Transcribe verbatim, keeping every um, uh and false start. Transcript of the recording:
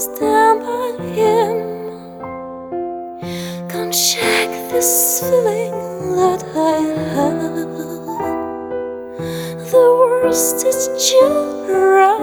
stand by him. Come check this feeling that I have. The worst is just right.